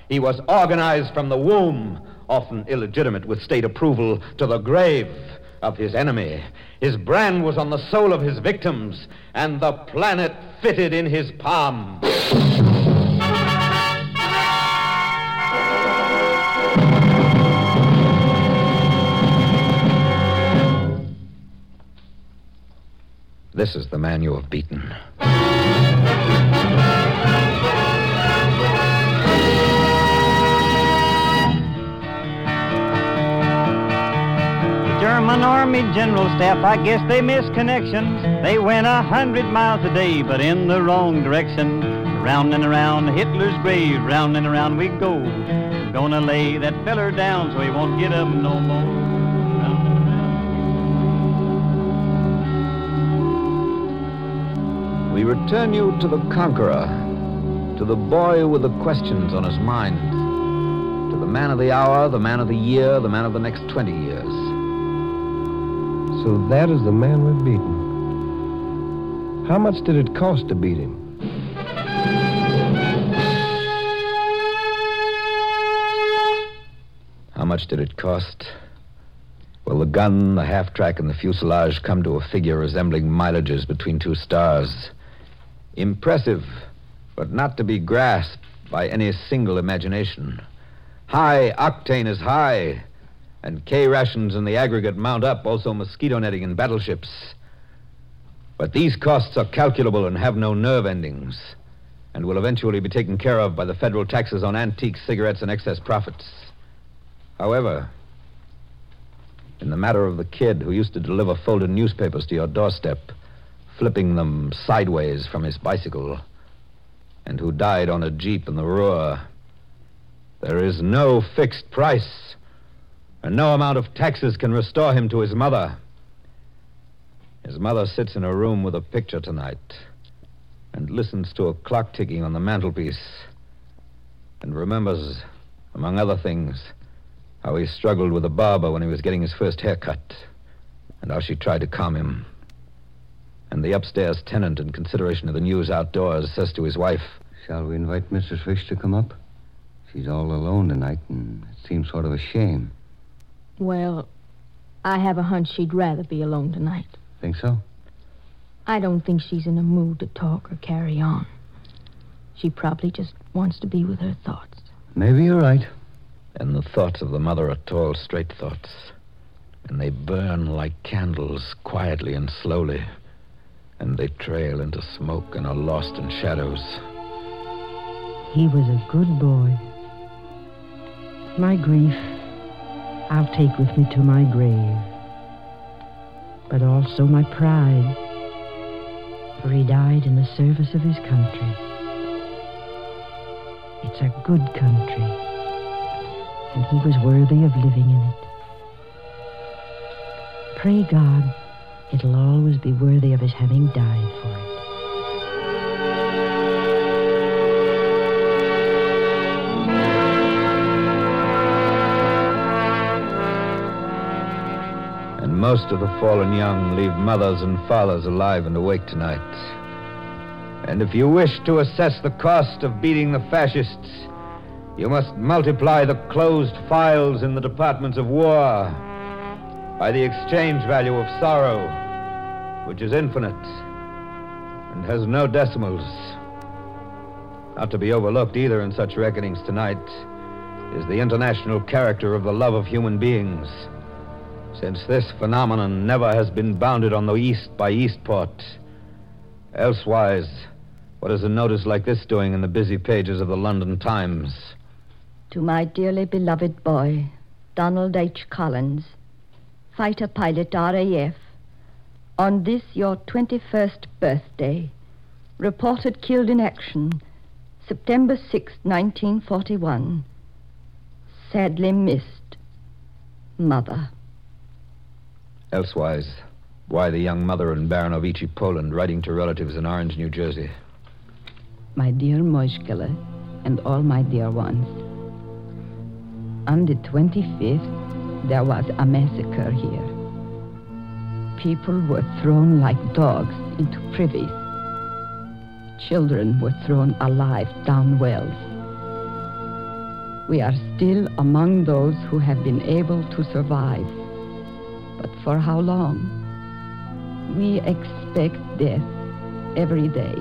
He was organized from the womb, often illegitimate with state approval, to the grave of his enemy. His brand was on the soul of his victims, and the planet fitted in his palm. This is the man you have beaten. German Army General Staff, I guess they missed connections. They went 100 miles a day, but in the wrong direction. Round and around Hitler's grave, round and around we go. Gonna lay that feller down so he won't get up no more. We return you to the conqueror, to the boy with the questions on his mind, to the man of the hour, the man of the year, the man of the next 20 years. So that is the man we've beaten. How much did it cost to beat him? How much did it cost? Well, the gun, the half-track, and the fuselage come to a figure resembling mileages between two stars. Impressive, but not to be grasped by any single imagination. High octane is high, and K rations in the aggregate mount up, also mosquito netting in battleships. But these costs are calculable and have no nerve endings, and will eventually be taken care of by the federal taxes on antique cigarettes and excess profits. However, in the matter of the kid who used to deliver folded newspapers to your doorstep, flipping them sideways from his bicycle, and who died on a jeep in the Ruhr, there is no fixed price, and no amount of taxes can restore him to his mother. His mother sits in a room with a picture tonight and listens to a clock ticking on the mantelpiece and remembers, among other things, how he struggled with a barber when he was getting his first haircut, and how she tried to calm him. And the upstairs tenant, in consideration of the news outdoors, says to his wife, "Shall we invite Mrs. Fish to come up? She's all alone tonight, and it seems sort of a shame." Well, I have a hunch she'd rather be alone tonight. Think so? I don't think she's in a mood to talk or carry on. She probably just wants to be with her thoughts. Maybe you're right. And the thoughts of the mother are tall, straight thoughts. And they burn like candles, quietly and slowly. And they trail into smoke and are lost in shadows. He was a good boy. My grief, I'll take with me to my grave. But also my pride, for he died in the service of his country. It's a good country, and he was worthy of living in it. Pray God, it'll always be worthy of his having died for it. And most of the fallen young leave mothers and fathers alive and awake tonight. And if you wish to assess the cost of beating the fascists, you must multiply the closed files in the departments of war by the exchange value of sorrow, which is infinite and has no decimals. Not to be overlooked either in such reckonings tonight is the international character of the love of human beings, since this phenomenon never has been bounded on the east by Eastport. Elsewise, what is a notice like this doing in the busy pages of the London Times? To my dearly beloved boy, Donald H. Collins, fighter pilot RAF, on this your 21st birthday, reported killed in action, September 6, 1941. Sadly missed. Mother. Elsewise, why the young mother in Baranovici, Poland, writing to relatives in Orange, New Jersey? My dear Moiskele, and all my dear ones, on the 25th, there was a massacre here. People were thrown like dogs into privies. Children were thrown alive down wells. We are still among those who have been able to survive. But for how long? We expect death every day.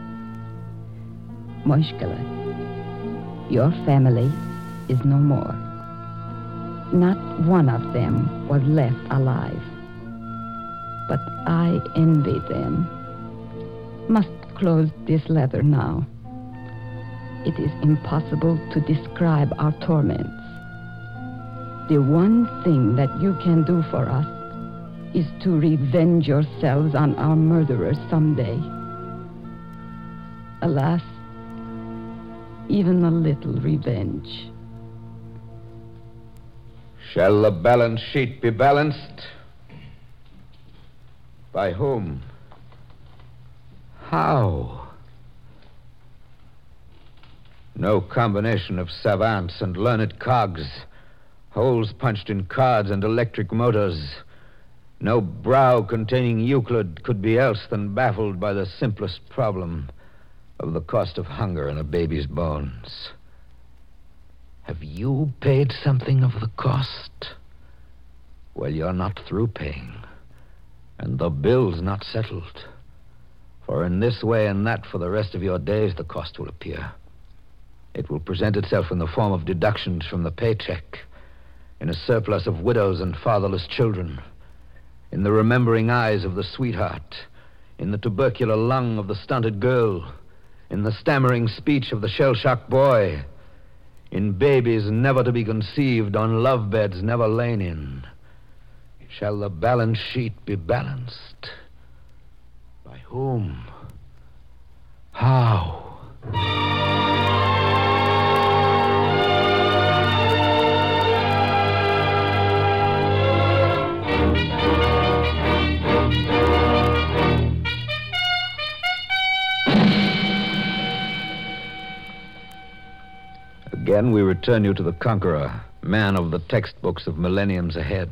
Moishkele, your family is no more. Not one of them was left alive. But I envy them. Must close this letter now. It is impossible to describe our torments. The one thing that you can do for us is to revenge yourselves on our murderers someday. Alas, even a little revenge. Shall the balance sheet be balanced? By whom? How? No combination of savants and learned cogs, holes punched in cards and electric motors. No brow containing Euclid could be else than baffled by the simplest problem of the cost of hunger in a baby's bones. Have you paid something of the cost? Well, you're not through paying, and the bill's not settled. For in this way and that for the rest of your days, the cost will appear. It will present itself in the form of deductions from the paycheck, in a surplus of widows and fatherless children, in the remembering eyes of the sweetheart, in the tubercular lung of the stunted girl, in the stammering speech of the shell-shocked boy, in babies never to be conceived on love beds never lain in. Shall the balance sheet be balanced? By whom? How? Again, we return you to the conqueror, man of the textbooks of millenniums ahead.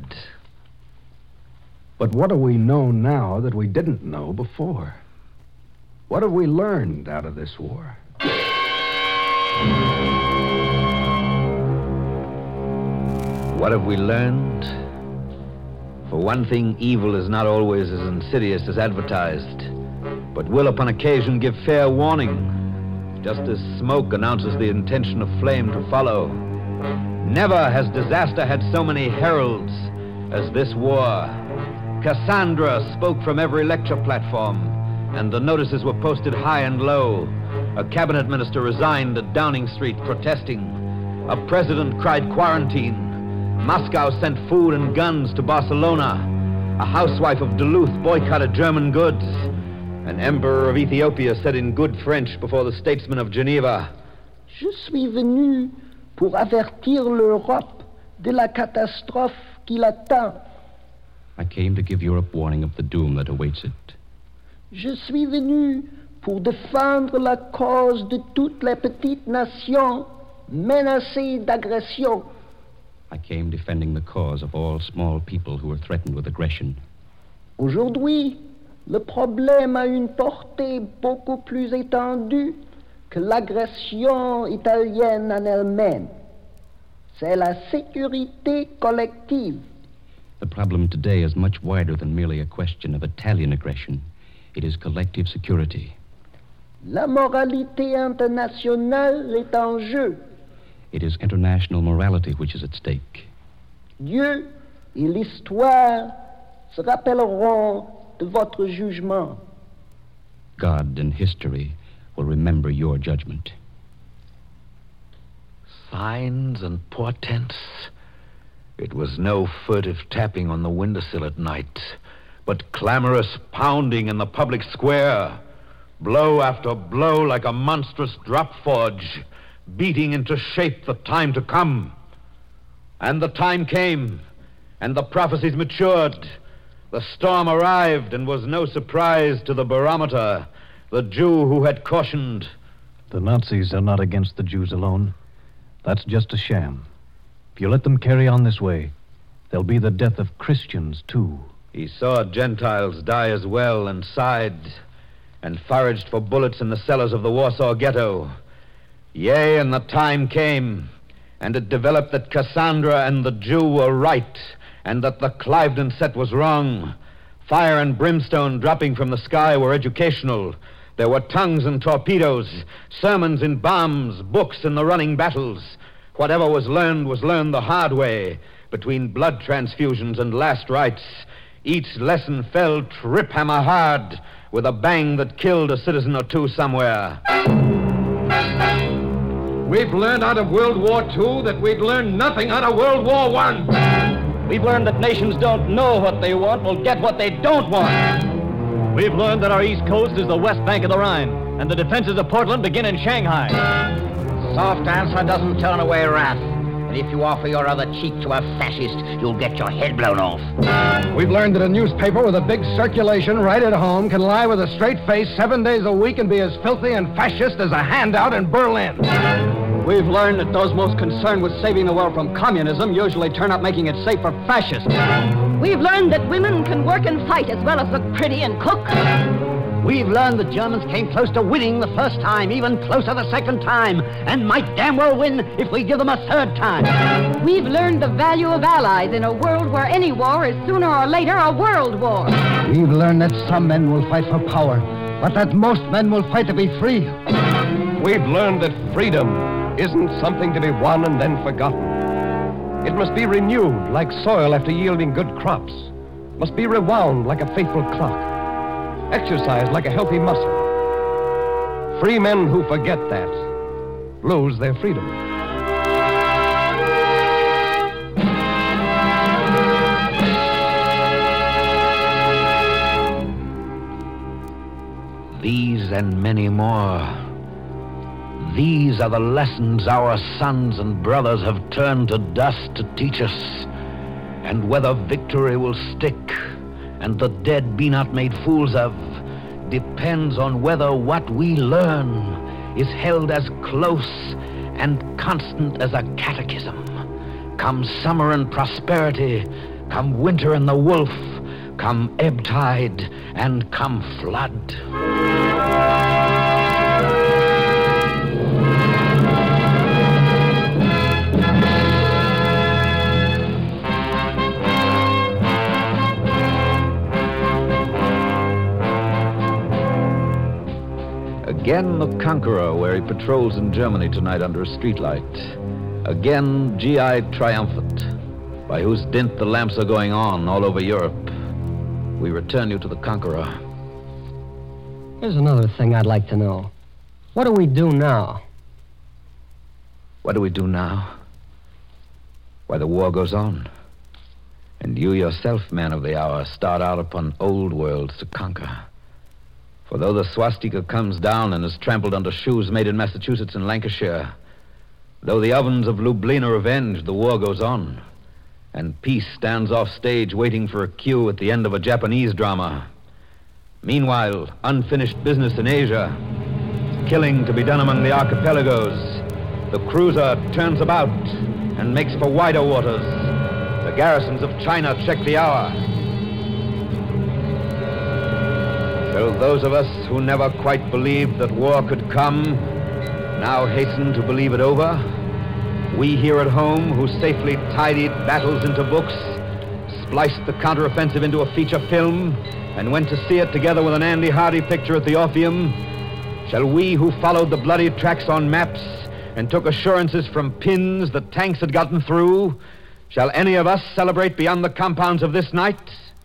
But what do we know now that we didn't know before? What have we learned out of this war? What have we learned? For one thing, evil is not always as insidious as advertised, but will upon occasion give fair warning, just as smoke announces the intention of flame to follow. Never has disaster had so many heralds as this war. Cassandra spoke from every lecture platform, and the notices were posted high and low. A cabinet minister resigned at Downing Street protesting. A president cried quarantine. Moscow sent food and guns to Barcelona. A housewife of Duluth boycotted German goods. An emperor of Ethiopia said in good French before the statesmen of Geneva, Je suis venu pour avertir l'Europe de la catastrophe qui l'attend. I came to give Europe warning of the doom that awaits it. Je suis venu pour défendre la cause de toutes les petites nations menacées d'agression. I came defending the cause of all small people who were threatened with aggression. Aujourd'hui, le problème a une portée beaucoup plus étendue que l'agression italienne en elle-même. C'est la sécurité collective. The problem today is much wider than merely a question of Italian aggression. It is collective security. La moralité internationale est en jeu. It is international morality which is at stake. Dieu et l'histoire se rappelleront de votre jugement. God and history will remember your judgment. Signs and portents. It was no furtive tapping on the windowsill at night, but clamorous pounding in the public square. Blow after blow like a monstrous drop forge, beating into shape the time to come. And the time came, and the prophecies matured. The storm arrived and was no surprise to the barometer, the Jew who had cautioned. The Nazis are not against the Jews alone. That's just a sham. If you let them carry on this way, there'll be the death of Christians, too. He saw Gentiles die as well and sighed, and foraged for bullets in the cellars of the Warsaw Ghetto. Yea, and the time came, and it developed that Cassandra and the Jew were right, and that the Cliveden set was wrong. Fire and brimstone dropping from the sky were educational. There were tongues and torpedoes, sermons in bombs, books in the running battles. Whatever was learned the hard way, between blood transfusions and last rites. Each lesson fell trip-hammer hard, with a bang that killed a citizen or two somewhere. We've learned out of World War II that we'd learned nothing out of World War I. We've learned that nations don't know what they want will get what they don't want. We've learned that our east coast is the west bank of the Rhine, and the defenses of Portland begin in Shanghai. Soft answer doesn't turn away wrath. And if you offer your other cheek to a fascist, you'll get your head blown off. We've learned that a newspaper with a big circulation right at home can lie with a straight face 7 days a week and be as filthy and fascist as a handout in Berlin. We've learned that those most concerned with saving the world from communism usually turn up making it safe for fascists. We've learned that women can work and fight as well as look pretty and cook. We've learned the Germans came close to winning the first time, even closer the second time, and might damn well win if we give them a third time. We've learned the value of allies in a world where any war is sooner or later a world war. We've learned that some men will fight for power, but that most men will fight to be free. We've learned that freedom isn't something to be won and then forgotten. It must be renewed like soil after yielding good crops. Must be rewound like a faithful clock. Exercised like a healthy muscle. Free men who forget that lose their freedom. These and many more. These are the lessons our sons and brothers have turned to dust to teach us. And whether victory will stick and the dead be not made fools of depends on whether what we learn is held as close and constant as a catechism. Come summer and prosperity, come winter and the wolf, come ebb tide and come flood. Again the Conqueror, where he patrols in Germany tonight under a streetlight. Again G.I. triumphant, by whose dint the lamps are going on all over Europe. We return you to the Conqueror. Here's another thing I'd like to know. What do we do now? What do we do now? Why, the war goes on. And you yourself, man of the hour, start out upon old worlds to conquer. For though the swastika comes down and is trampled under shoes made in Massachusetts and Lancashire, though the ovens of Lublin are avenged, the war goes on. And peace stands off stage waiting for a cue at the end of a Japanese drama. Meanwhile, unfinished business in Asia. Killing to be done among the archipelagos. The cruiser turns about and makes for wider waters. The garrisons of China check the hour. So those of us who never quite believed that war could come now hasten to believe it over. We here at home who safely tidied battles into books, spliced the counteroffensive into a feature film, and went to see it together with an Andy Hardy picture at the Orpheum. Shall we who followed the bloody tracks on maps and took assurances from pins that tanks had gotten through, shall any of us celebrate beyond the compounds of this night?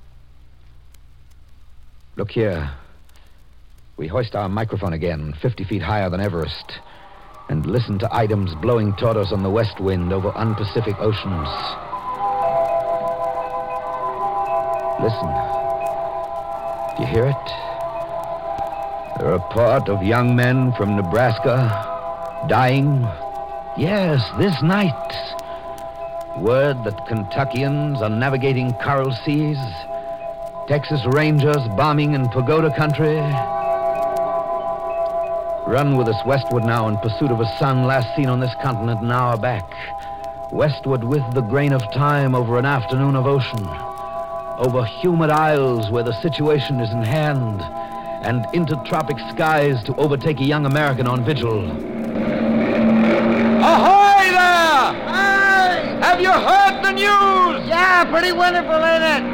Look here. We hoist our microphone again, 50 feet higher than Everest, and listen to items blowing toward us on the west wind over unpacific oceans. Listen. Do you hear it? The report of young men from Nebraska dying. Yes, this night. Word that Kentuckians are navigating coral seas. Texas Rangers bombing in pagoda country. Run with us westward now in pursuit of a sun last seen on this continent an hour back. Westward with the grain of time over an afternoon of ocean. Over humid isles where the situation is in hand. And into tropic skies to overtake a young American on vigil. Ahoy there! Pretty wonderful, ain't it?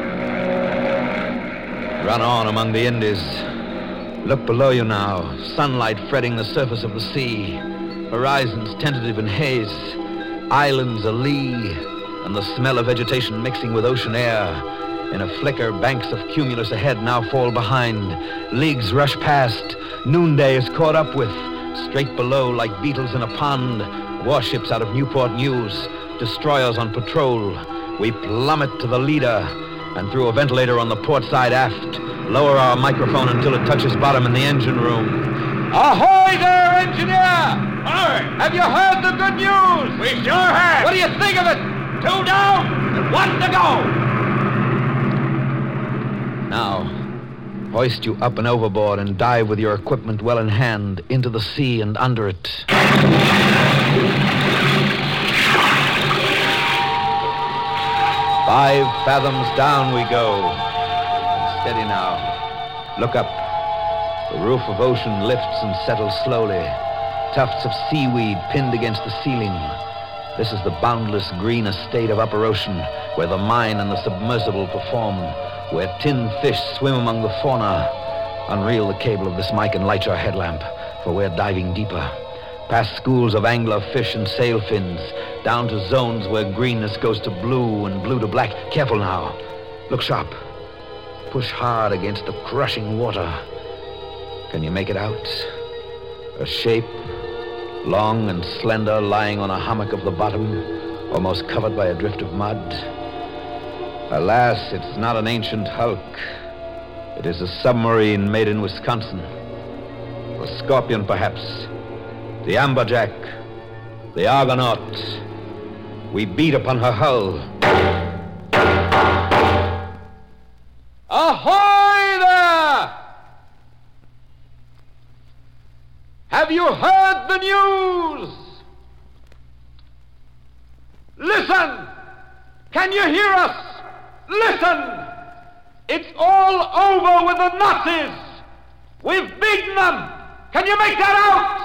Run on among the Indies. Look below you now. Sunlight fretting the surface of the sea. Horizons tentative in haze. Islands a-lee. And the smell of vegetation mixing with ocean air. In a flicker, banks of cumulus ahead now fall behind. Leagues rush past. Noonday is caught up with. Straight below, like beetles in a pond. Warships out of Newport News. Destroyers on patrol. We plummet to the leader. And through a ventilator on the port side aft, lower our microphone until it touches bottom in the engine room. Ahoy there, engineer! Hi! Have you heard the good news? We sure have! What do you think of it? 2 down and 1 to go! Now, hoist you up and overboard and dive with your equipment well in hand into the sea and under it. 5 fathoms down we go. Steady now. Look up. The roof of ocean lifts and settles slowly. Tufts of seaweed pinned against the ceiling. This is the boundless green estate of upper ocean, where the mine and the submersible perform, where tin fish swim among the fauna. Unreel the cable of this mic and light your headlamp, for we're diving deeper. Past schools of angler fish and sail fins, down to zones where greenness goes to blue and blue to black. Careful now. Look sharp. Push hard against the crushing water. Can you make it out? A shape, long and slender, lying on a hummock of the bottom, almost covered by a drift of mud. Alas, it's not an ancient hulk. It is a submarine made in Wisconsin. The Scorpion, perhaps. The Amberjack. The Argonaut. We beat upon her hull. Ahoy there! Have you heard the news? Listen! Can you hear us? Listen! It's all over with the Nazis! We've beaten them! Can you make that out?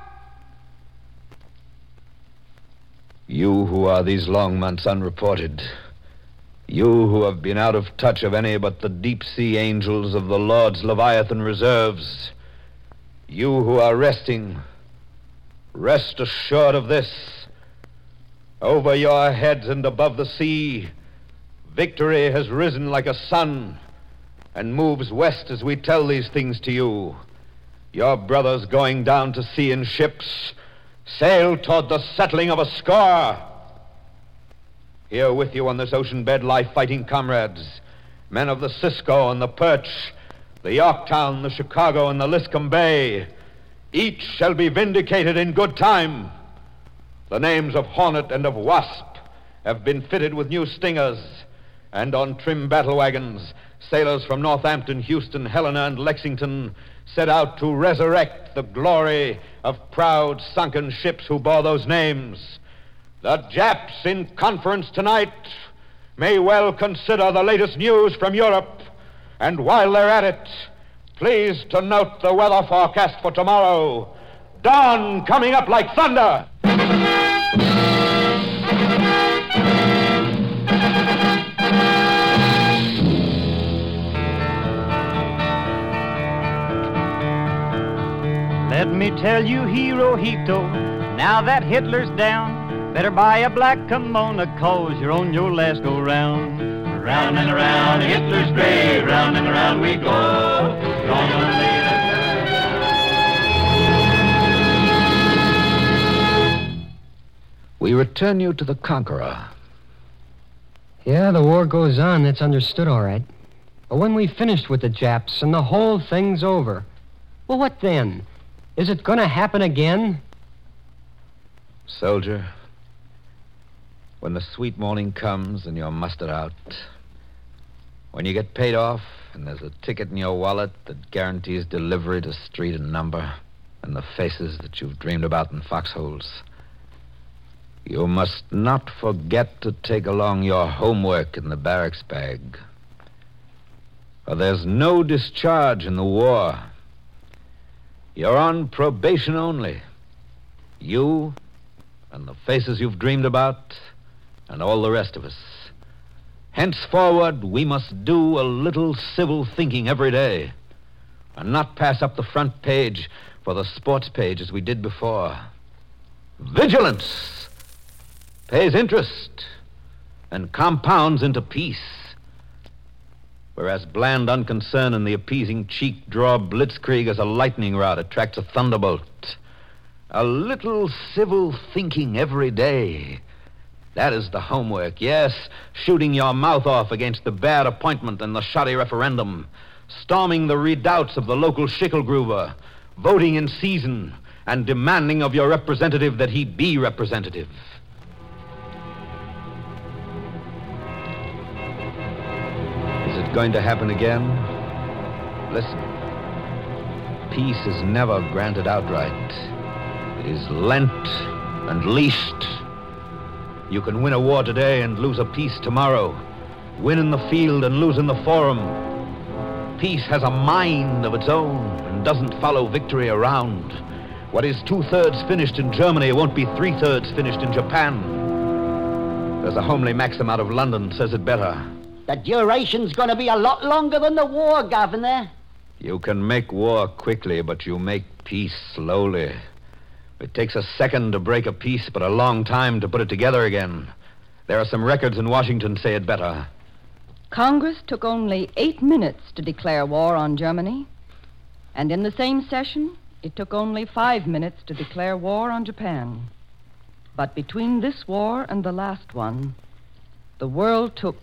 You who are these long months unreported, you who have been out of touch of any but the deep-sea angels of the Lord's Leviathan reserves, you who are resting, rest assured of this. Over your heads and above the sea, victory has risen like a sun and moves west as we tell these things to you. Your brothers going down to sea in ships sail toward the settling of a score. Here with you on this ocean bed lie fighting comrades, men of the Cisco and the Perch, the Yorktown, the Chicago, and the Liscum Bay. Each shall be vindicated in good time. The names of Hornet and of Wasp have been fitted with new stingers, and on trim battle wagons, sailors from Northampton, Houston, Helena, and Lexington set out to resurrect the glory of proud sunken ships who bore those names. The Japs in conference tonight may well consider the latest news from Europe, and while they're at it, please to note the weather forecast for tomorrow. Dawn coming up like thunder. Let me tell you, Hirohito, now that Hitler's down, better buy a black kimono, 'cause you're on your last go-round. Round and around Hitler's grave, round and around we go. Gonna lay We return you to the Conqueror. Yeah, the war goes on, that's understood all right. But when we finished with the Japs and the whole thing's over, well, what then? Is it going to happen again? Soldier, when the sweet morning comes and you're mustered out, when you get paid off and there's a ticket in your wallet that guarantees delivery to street and number and the faces that you've dreamed about in foxholes, you must not forget to take along your homework in the barracks bag. For there's no discharge in the war. You're on probation only. You and the faces you've dreamed about and all the rest of us. Henceforward, we must do a little civil thinking every day, and not pass up the front page for the sports page as we did before. Vigilance pays interest and compounds into peace, whereas bland unconcern and the appeasing cheek draw blitzkrieg as a lightning rod attracts a thunderbolt. A little civil thinking every day. That is the homework, yes, shooting your mouth off against the bad appointment and the shoddy referendum, storming the redoubts of the local schickelgroover, voting in season, and demanding of your representative that he be representative. Is it going to happen again? Listen. Peace is never granted outright. It is lent and leased. You can win a war today and lose a peace tomorrow. Win in the field and lose in the forum. Peace has a mind of its own and doesn't follow victory around. What is 2/3 finished in Germany won't be 3/3 finished in Japan. There's a homely maxim out of London says it better. The duration's going to be a lot longer than the war, Governor. You can make war quickly, but you make peace slowly. It takes a second to break a peace, but a long time to put it together again. There are some records in Washington say it better. Congress took only 8 minutes to declare war on Germany. And in the same session, it took only 5 minutes to declare war on Japan. But between this war and the last one, the world took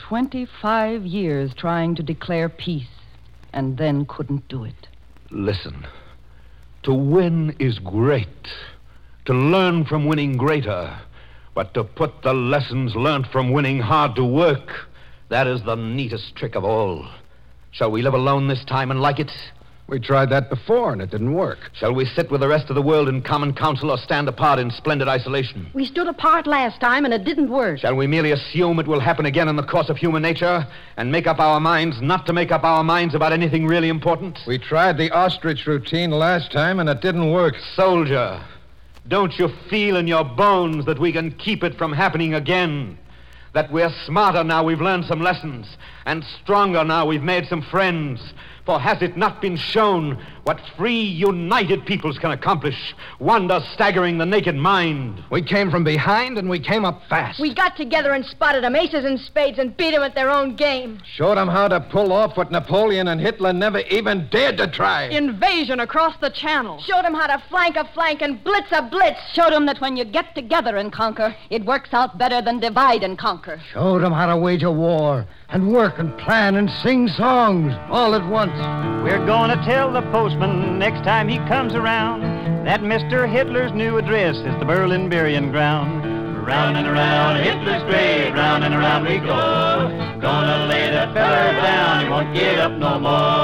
25 years trying to declare peace, and then couldn't do it. Listen. To win is great. To learn from winning greater. But to put the lessons learned from winning hard to work, that is the neatest trick of all. Shall we live alone this time and like it? We tried that before, and it didn't work. Shall we sit with the rest of the world in common council or stand apart in splendid isolation? We stood apart last time, and it didn't work. Shall we merely assume it will happen again in the course of human nature and make up our minds not to make up our minds about anything really important? We tried the ostrich routine last time, and it didn't work. Soldier, don't you feel in your bones that we can keep it from happening again? That we're smarter now we've learned some lessons, and stronger now we've made some friends. For has it not been shown what free, united peoples can accomplish? Wonder staggering the naked mind. We came from behind, and we came up fast. We got together and spotted them aces and spades and beat them at their own game. Showed them how to pull off what Napoleon and Hitler never even dared to try. Invasion across the channel. Showed them how to flank a flank and blitz a blitz. Showed them that when you get together and conquer, it works out better than divide and conquer. Showed them how to wage a war and work and plan and sing songs all at once. We're gonna tell the postman next time he comes around that Mr. Hitler's new address is the Berlin burying ground. Round and around Hitler's grave, round and around we go. Gonna lay that feller down, he won't get up no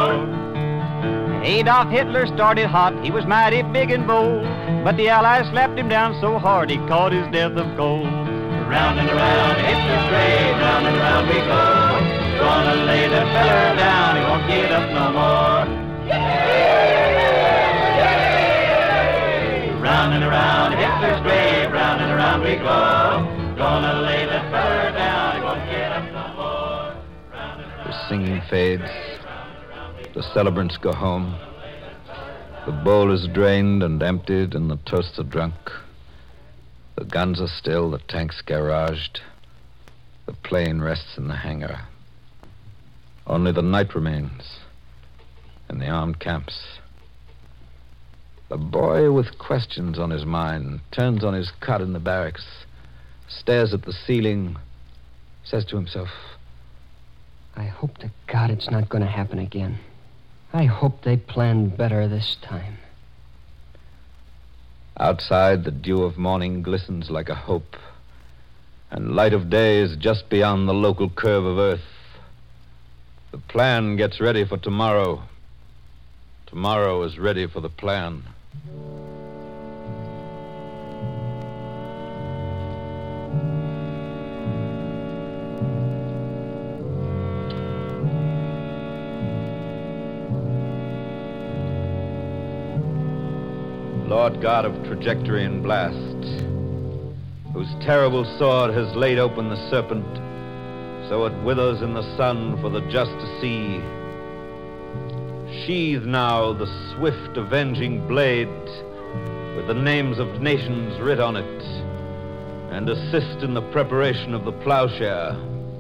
more. Adolf Hitler started hot, he was mighty big and bold, but the Allies slapped him down so hard he caught his death of cold. Round and around Hitler's grave, round and around we go. Gonna lay that feller down, he won't get up no more. Round and around Hitler's grave, round and around we go. Gonna lay that feller down, he won't get up no more. The singing fades. The celebrants go home. The bowl is drained and emptied, and the toasts are drunk. The guns are still, the tanks garaged. The plane rests in the hangar. Only the night remains, and the armed camps. The boy with questions on his mind turns on his cot in the barracks, stares at the ceiling, says to himself, I hope to God it's not going to happen again. I hope they planned better this time. Outside, the dew of morning glistens like a hope, and light of day is just beyond the local curve of earth. The plan gets ready for tomorrow. Tomorrow is ready for the plan. Lord God of trajectory and blast, whose terrible sword has laid open the serpent, so it withers in the sun for the just to see. Sheathe now the swift avenging blade with the names of nations writ on it, and assist in the preparation of the plowshare.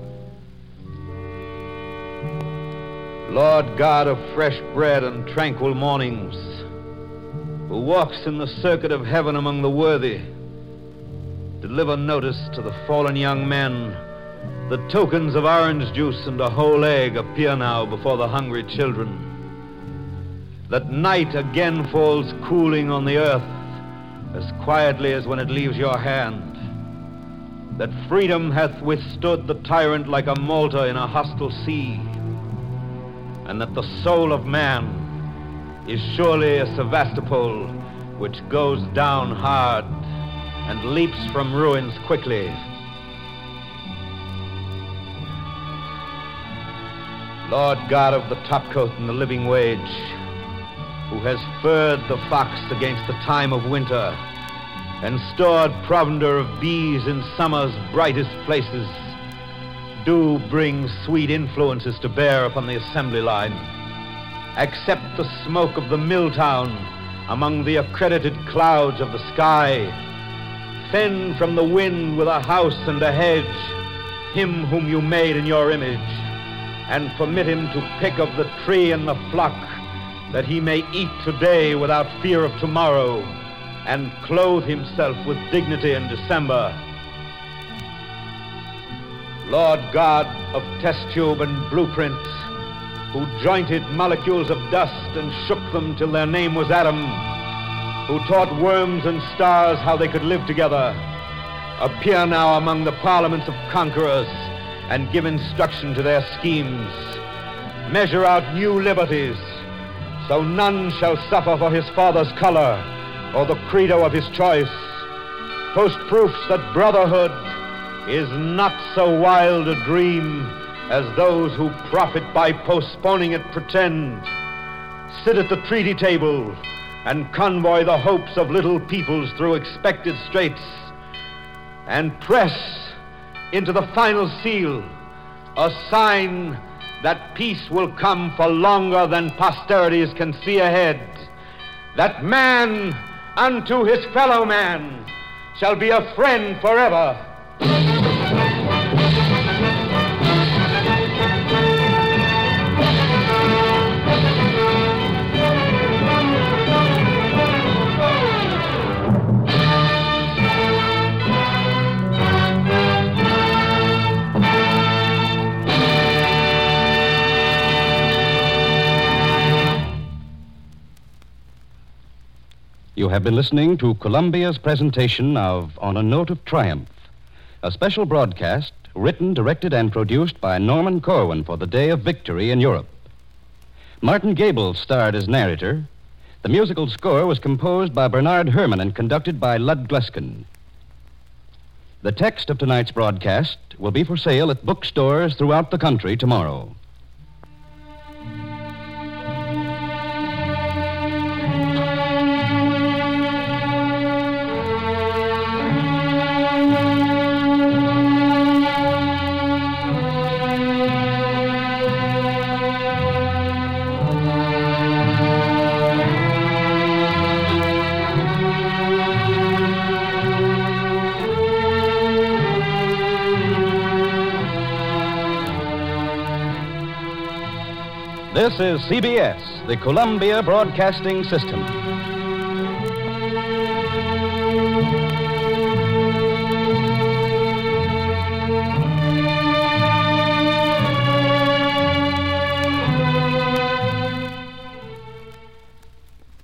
Lord God of fresh bread and tranquil mornings, who walks in the circuit of heaven among the worthy, deliver notice to the fallen young men. The tokens of orange juice and a whole egg appear now before the hungry children. That night again falls cooling on the earth as quietly as when it leaves your hand. That freedom hath withstood the tyrant like a Malta in a hostile sea. And that the soul of man is surely a Sevastopol which goes down hard and leaps from ruins quickly. Lord God of the topcoat and the living wage, who has furred the fox against the time of winter and stored provender of bees in summer's brightest places, do bring sweet influences to bear upon the assembly line. Accept the smoke of the mill town among the accredited clouds of the sky. Fend from the wind with a house and a hedge him whom you made in your image, and permit him to pick of the tree and the flock, that he may eat today without fear of tomorrow, and clothe himself with dignity in December. Lord God of test tube and blueprint, who jointed molecules of dust and shook them till their name was Adam, who taught worms and stars how they could live together, appear now among the parliaments of conquerors and give instruction to their schemes. Measure out new liberties, so none shall suffer for his father's color or the credo of his choice. Post proofs that brotherhood is not so wild a dream as those who profit by postponing it pretend. Sit at the treaty table and convoy the hopes of little peoples through expected straits, and press into the final seal a sign that peace will come for longer than posterities can see ahead, that man unto his fellow man shall be a friend forever. You have been listening to Columbia's presentation of On a Note of Triumph, a special broadcast written, directed, and produced by Norman Corwin for the Day of Victory in Europe. Martin Gable starred as narrator. The musical score was composed by Bernard Herrmann and conducted by Lud Gluskin. The text of tonight's broadcast will be for sale at bookstores throughout the country tomorrow. This is CBS, the Columbia Broadcasting System.